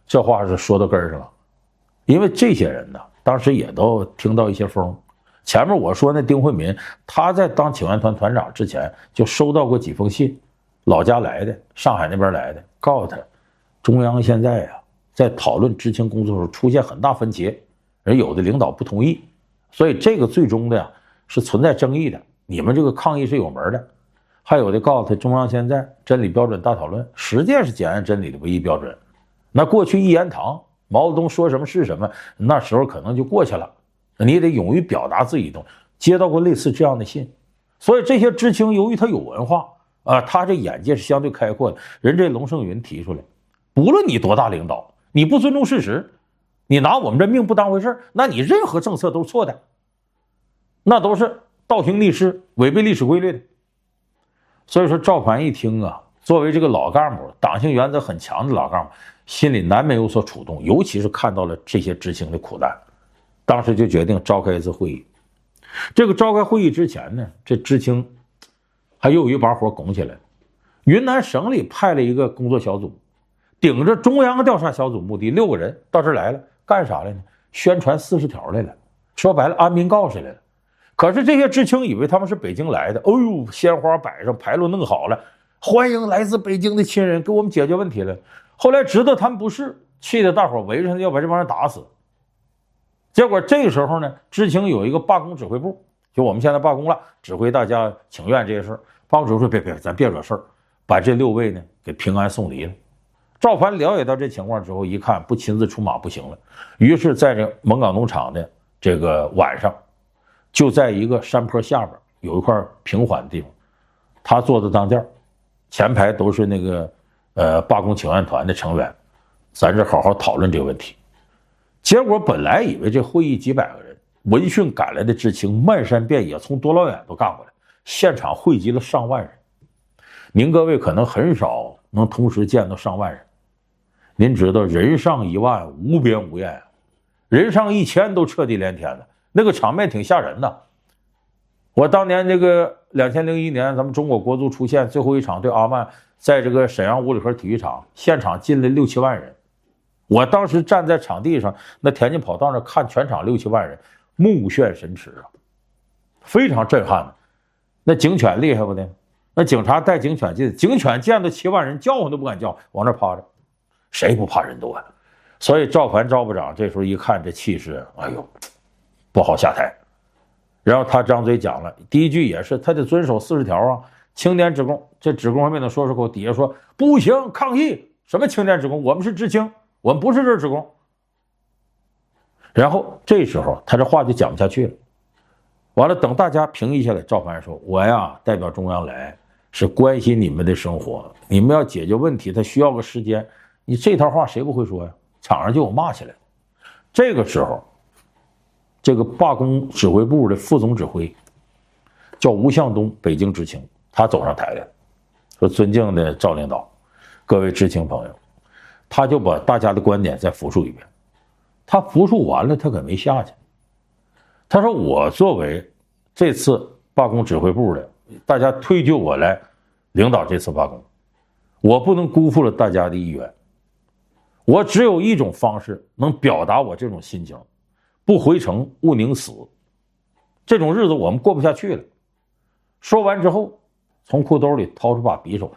这话是说到根儿上了。因为这些人呢，当时也都听到一些风。前面我说那丁慧民，他在当请愿团团长之前就收到过几封信，老家来的，上海那边来的，告诉他，中央现在啊在讨论知青工作时候出现很大分歧，而有的领导不同意，所以这个最终的呀是存在争议的。你们这个抗议是有门的。还有的告诉他，中央现在真理标准大讨论，实践是检验真理的唯一标准。那过去一言堂，毛泽东说什么是什么，那时候可能就过去了。你得勇于表达自己的。接到过类似这样的信，所以这些知青由于他有文化啊，他这眼界是相对开阔的。人这龙胜云提出来，不论你多大领导，你不尊重事实，你拿我们这命不当回事，那你任何政策都是错的，那都是倒行逆施，违背历史规律的。所以说赵凡一听啊，作为这个老干部，党性原则很强的老干部，心里难免有所触动，尤其是看到了这些知青的苦难，当时就决定召开一次会议。这个召开会议之前呢，这知青还又有一把火拱起来。云南省里派了一个工作小组，顶着中央调查小组目的，六个人到这儿来了，干啥来呢？宣传四十条来了，说白了安民告示来了。可是这些知青以为他们是北京来的，哦呦，鲜花摆上，牌楼弄好了，欢迎来自北京的亲人，给我们解决问题了。后来知道他们不是，气得大伙围着他要把这帮人打死。结果这个时候呢，知青有一个罢工指挥部，就我们现在罢工了，指挥大家请愿这些事儿。罢工指挥说别别，咱别惹事儿，把这六位呢给平安送离了。赵凡了解到这情况之后，一看不亲自出马不行了，于是在这蒙岗农场的这个晚上，就在一个山坡下边有一块平缓的地方，他坐在当间，前排都是那个呃罢工请愿团的成员，咱这好好讨论这个问题。结果本来以为这会议几百个人，闻讯赶来的知青漫山遍野，从多老远都赶过来，现场汇集了上万人。您各位可能很少能同时见到上万人，您知道人上一万无边无沿，人上一千都彻底连天了，那个场面挺吓人的。我当年这个两千零一年咱们中国国足出现最后一场对阿曼，在这个沈阳五里河体育场，现场进了六七万人。我当时站在场地上，那田径跑道上看全场六七万人，目眩神驰啊，非常震撼的。那警犬厉害不的？那警察带警犬进，警犬见到七万人叫唤都不敢叫，往那趴着，谁不怕人多啊？所以赵凡赵部长这时候一看这气势，哎呦，不好下台。然后他张嘴讲了第一句，也是他得遵守四十条啊，青年职工，这职工还没能说出口，底下说不行，抗议，什么青年职工，我们是知青，我们不是这职工。然后这时候他这话就讲不下去了。完了，等大家平息下来，赵凡说：“我呀，代表中央来，是关心你们的生活，你们要解决问题，他需要个时间。你这套话谁不会说呀？”场上就有骂起来。这个时候，这个罢工指挥部的副总指挥叫吴向东，北京知青，他走上台来说：“尊敬的赵领导，各位知青朋友。”他就把大家的观点再复述一遍。他复述完了，他可没下去。他说：“我作为这次罢工指挥部的，大家推举我来领导这次罢工，我不能辜负了大家的意愿。我只有一种方式能表达我这种心情，不回城勿宁死。这种日子我们过不下去了。”说完之后，从裤兜里掏出把匕首，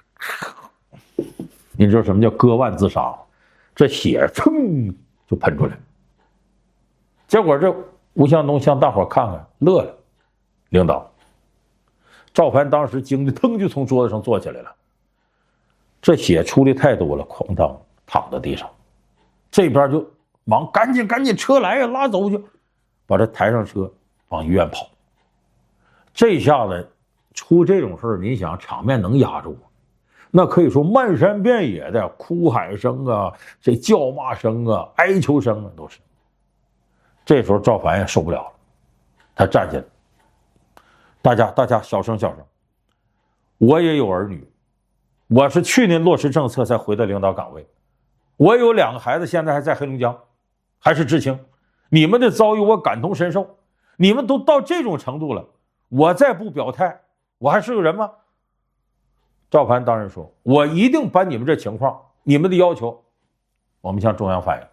你知道什么叫割腕自杀？这血噌就喷出来。结果这吴向东向大伙看看，乐了。领导，赵凡当时惊得腾就从桌子上坐起来了。这血出的太多了，哐当躺在地上。这边就忙赶紧赶紧车来呀，拉走去，把他抬上车往医院跑。这下子出这种事儿，你想场面能压住吗？那可以说漫山遍野的哭喊声啊，这叫骂声啊，哀求声啊，都是。这时候赵凡也受不了了，他站起来，大家大家小声小声，我也有儿女，我是去年落实政策才回到领导岗位，我有两个孩子现在还在黑龙江，还是知青，你们的遭遇我感同身受，你们都到这种程度了，我再不表态，我还是个人吗？赵凡当然说，我一定把你们这情况，你们的要求我们向中央反映。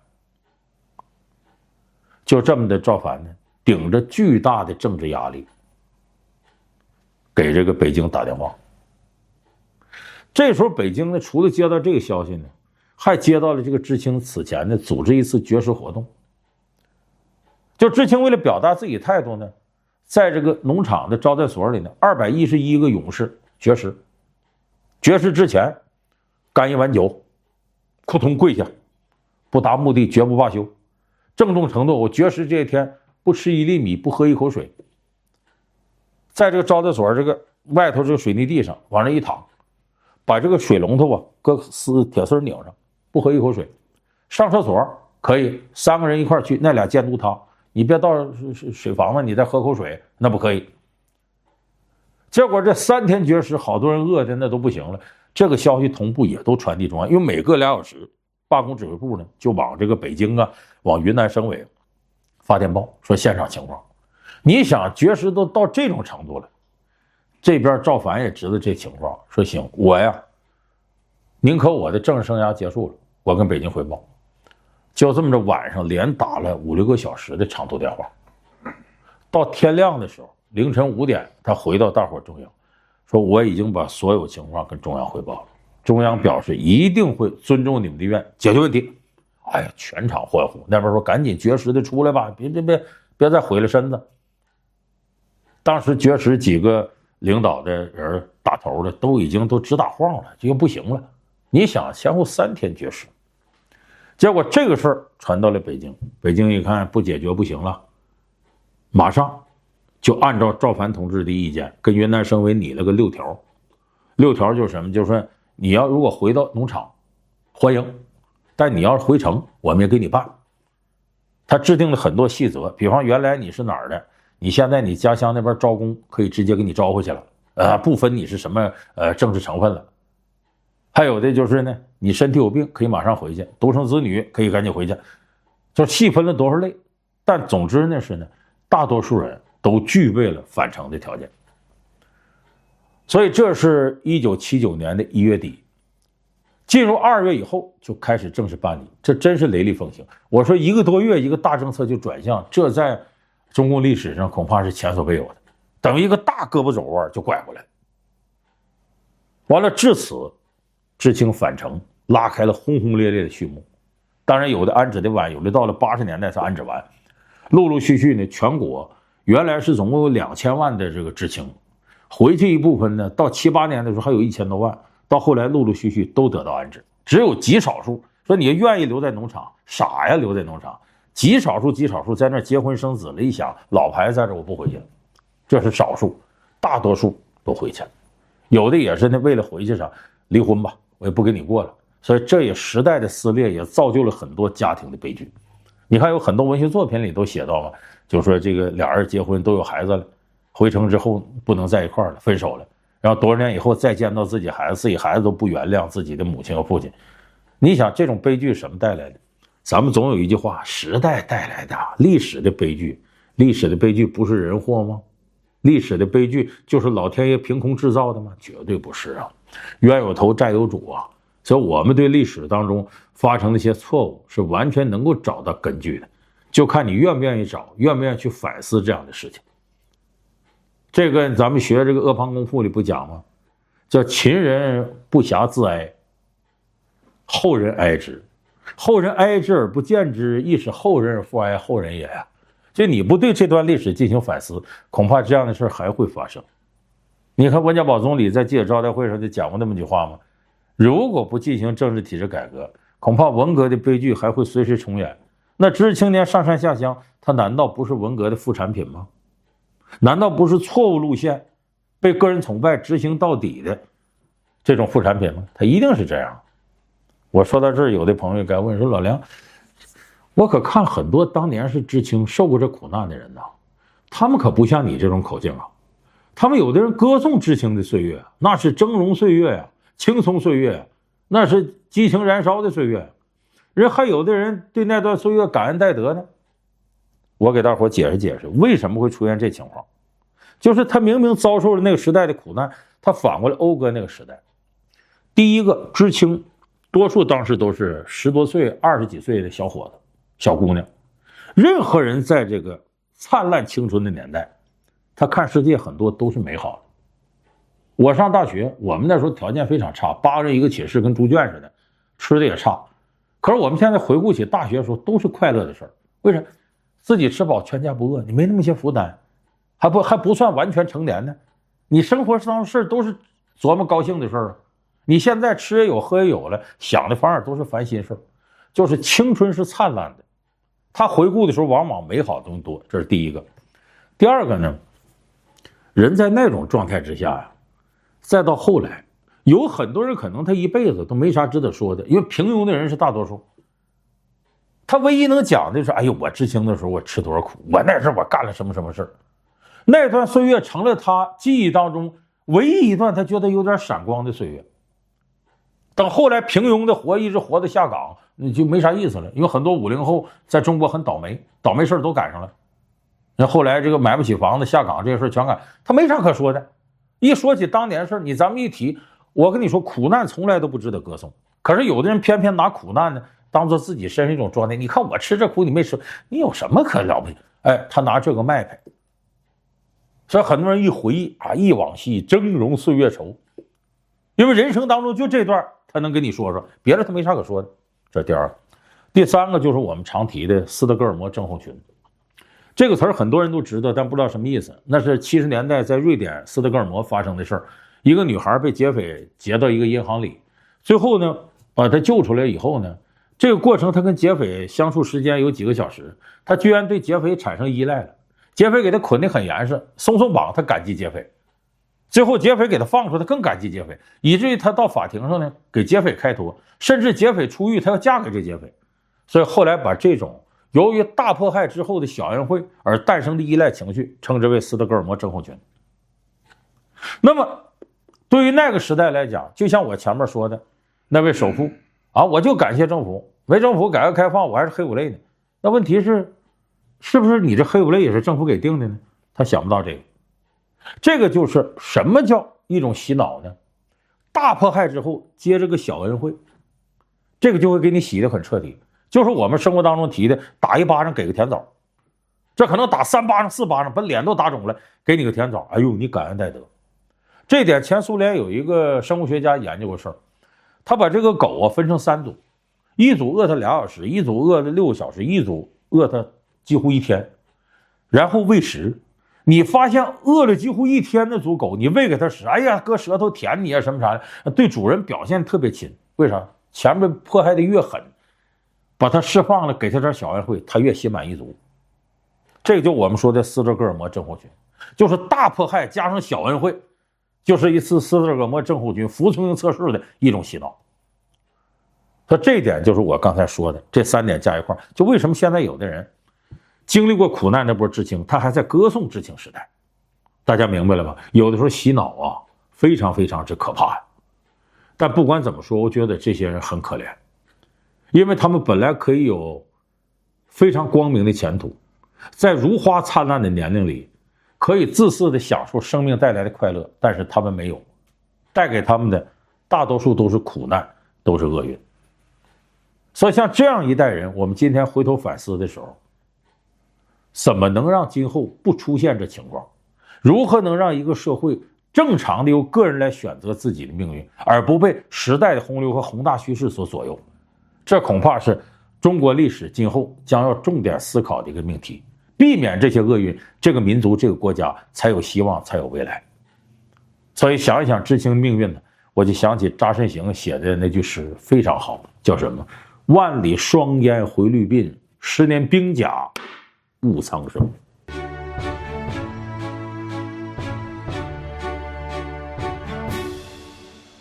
就这么的，赵凡呢，顶着巨大的政治压力，给这个北京打电话。这时候北京呢，除了接到这个消息呢，还接到了这个知青此前呢组织一次绝食活动。就知青为了表达自己态度呢，在这个农场的招待所里呢，二百一十一个勇士绝食。绝食之前，干一碗酒，扑通跪下，不达目的绝不罢休。郑重承诺，我绝食这一天不吃一粒米，不喝一口水。在这个招待所这个外头这个水泥地上往那一躺，把这个水龙头啊搁丝铁丝拧上，不喝一口水。上厕所可以三个人一块去，那俩监督他，你别到水房子你再喝口水，那不可以。结果这三天绝食，好多人饿的那都不行了。这个消息同步也都传递中央，因为每隔俩小时，罢工指挥部呢就往这个北京啊，往云南省委发电报说现场情况。你想绝食都到这种程度了，这边赵凡也知道这情况，说行，我呀，宁可我的政治生涯结束了，我跟北京汇报。就这么着，晚上连打了五六个小时的长途电话，到天亮的时候，凌晨五点，他回到大伙中央，说我已经把所有情况跟中央汇报了，中央表示一定会尊重你们的愿，解决问题。哎呀，全场欢呼。那边说赶紧绝食的出来吧，别别别别再毁了身子。当时绝食几个领导的人打头的都已经都直打晃了，这个不行了。你想前后三天绝食，结果这个事儿传到了北京，北京一看不解决不行了，马上就按照赵凡同志的意见，跟云南省委拟了个六条。六条就是什么？就是说你要如果回到农场，欢迎，但你要是回城，我们也给你办。他制定了很多细则，比方原来你是哪儿的，你现在你家乡那边招工可以直接给你招回去了，呃，不分你是什么呃政治成分了。还有的就是呢，你身体有病可以马上回去，独生子女可以赶紧回去，就细分了多少类。但总之呢是呢，大多数人都具备了返程的条件。所以这是一九七九年的一月底，进入二月以后就开始正式办理，这真是雷厉风行。我说一个多月一个大政策就转向，这在中共历史上恐怕是前所未有的，等于一个大胳膊肘弯就拐过来。完了，至此知青返程拉开了轰轰烈烈的序幕。当然有的安置的晚，有的到了八十年代才安置完。陆陆续续呢，全国原来是总共有两千万的这个知青，回去一部分呢，到七八年的时候还有一千多万，到后来陆陆续续都得到安置，只有极少数说你愿意留在农场，傻呀，留在农场。极少数极少数在那结婚生子了，一想老牌在这我不回去了，这是少数，大多数都回去了。有的也是呢，为了回去啥离婚吧，我也不跟你过了。所以这也时代的撕裂也造就了很多家庭的悲剧。你看有很多文学作品里都写到嘛，就说这个俩人结婚都有孩子了，回城之后不能在一块了，分手了，然后多少年以后再见到自己孩子，自己孩子都不原谅自己的母亲和父亲。你想这种悲剧什么带来的？咱们总有一句话，时代带来的历史的悲剧，历史的悲剧不是人祸吗？历史的悲剧就是老天爷凭空制造的吗？绝对不是啊，冤有头债有主啊。所以我们对历史当中发生的一些错误是完全能够找到根据的，就看你愿不愿意找，愿不愿意去反思这样的事情。这个咱们学这个阿房宫赋里不讲吗？叫秦人不暇自哀，后人哀之，后人哀之而不见之，亦使后人而复哀后人也呀。就你不对这段历史进行反思，恐怕这样的事还会发生。你看温家宝总理在记者招待会上就讲过那么句话吗？如果不进行政治体制改革，恐怕文革的悲剧还会随时重演。那知识青年上山下乡，他难道不是文革的副产品吗？难道不是错误路线被个人崇拜执行到底的这种副产品吗？他一定是这样。我说到这儿，有的朋友该问说，老梁，我可看很多当年是知青受过这苦难的人呐，他们可不像你这种口径啊。他们有的人歌颂知青的岁月，那是峥嵘岁月呀、啊，青葱岁月，那是激情燃烧的岁月。人还有的人对那段岁月感恩戴德呢。我给大伙解释解释为什么会出现这情况，就是他明明遭受了那个时代的苦难，他反过来讴歌那个时代。第一个，知青多数当时都是十多岁、二十几岁的小伙子、小姑娘。任何人在这个灿烂青春的年代，他看世界很多都是美好的。我上大学，我们那时候条件非常差，八个人一个寝室，跟猪圈似的，吃的也差。可是我们现在回顾起大学的时候，都是快乐的事儿。为啥？自己吃饱，全家不饿，你没那么些负担，还不还不算完全成年呢。你生活上的事都是琢磨高兴的事儿啊。你现在吃也有，喝也有了，想的反而都是烦心事儿。就是青春是灿烂的，他回顾的时候往往美好的东西多，这是第一个。第二个呢，人在那种状态之下呀，再到后来，有很多人可能他一辈子都没啥值得说的，因为平庸的人是大多数。他唯一能讲的是，哎呦，我知青的时候我吃多少苦，我那时候我干了什么什么事儿。那段岁月成了他记忆当中唯一一段他觉得有点闪光的岁月。等后来平庸的活一直活到下岗，你就没啥意思了，因为很多五零后在中国很倒霉，倒霉事都赶上了。那后来这个买不起房子下岗这些事全赶，他没啥可说的。一说起当年事你咱们一提，我跟你说，苦难从来都不值得歌颂。可是有的人偏偏拿苦难呢当做自己身上一种状态，你看我吃这苦你没吃，你有什么可了不起？哎，他拿这个卖牌。所以很多人一回忆啊，忆往昔，峥嵘岁月稠。因为人生当中就这段他能跟你说说，别的他没啥可说的。这第二个。第三个就是我们常提的斯德哥尔摩症候群。这个词儿很多人都知道，但不知道什么意思。那是七十年代在瑞典斯德哥尔摩发生的事儿，一个女孩被劫匪劫到一个银行里，最后呢把她救出来以后呢，这个过程她跟劫匪相处时间有几个小时，她居然对劫匪产生依赖了。劫匪给她捆得很严实，松松绑她感激劫匪，最后劫匪给她放出，她更感激劫匪，以至于她到法庭上呢给劫匪开脱，甚至劫匪出狱她要嫁给这劫匪。所以后来把这种由于大迫害之后的小恩惠而诞生的依赖情绪称之为斯德哥尔摩症候群。那么对于那个时代来讲，就像我前面说的那位首富啊，我就感谢政府，没政府改革开放我还是黑五类呢。那问题是是不是你这黑五类也是政府给定的呢？他想不到这个。这个就是什么叫一种洗脑呢？大迫害之后接着个小恩惠，这个就会给你洗得很彻底。就是我们生活当中提的打一巴掌给个甜枣，这可能打三巴掌四巴掌把脸都打肿了，给你个甜枣，哎呦你感恩戴德。这点前苏联有一个生物学家研究过事儿，他把这个狗啊分成三组，一组饿它俩小时，一组饿了六个小时，一组饿它几乎一天，然后喂食。你发现饿了几乎一天那组狗，你喂给它食，哎呀搁舌头舔你啊什么啥的，对主人表现特别亲。为啥？前面迫害的越狠，把它释放了，给他点小恩惠，他越心满意足。这个就我们说的斯德哥尔摩症候群，就是大迫害加上小恩惠，就是一次斯德哥尔摩症候群服从性测试的一种洗脑。所以这一点就是我刚才说的这三点加一块，就为什么现在有的人经历过苦难那波知青，他还在歌颂知青时代。大家明白了吧？有的时候洗脑啊非常非常之可怕呀。但不管怎么说，我觉得这些人很可怜，因为他们本来可以有非常光明的前途，在如花灿烂的年龄里可以自私的享受生命带来的快乐，但是他们没有，带给他们的大多数都是苦难，都是厄运。所以像这样一代人，我们今天回头反思的时候，怎么能让今后不出现这情况？如何能让一个社会正常的由个人来选择自己的命运，而不被时代的洪流和宏大趋势所左右？这恐怕是中国历史今后将要重点思考的一个命题，避免这些厄运，这个民族这个国家才有希望，才有未来。所以想一想知青命运呢，我就想起查慎行写的那句诗非常好，叫什么？万里霜烟回绿鬓，十年兵甲误苍生。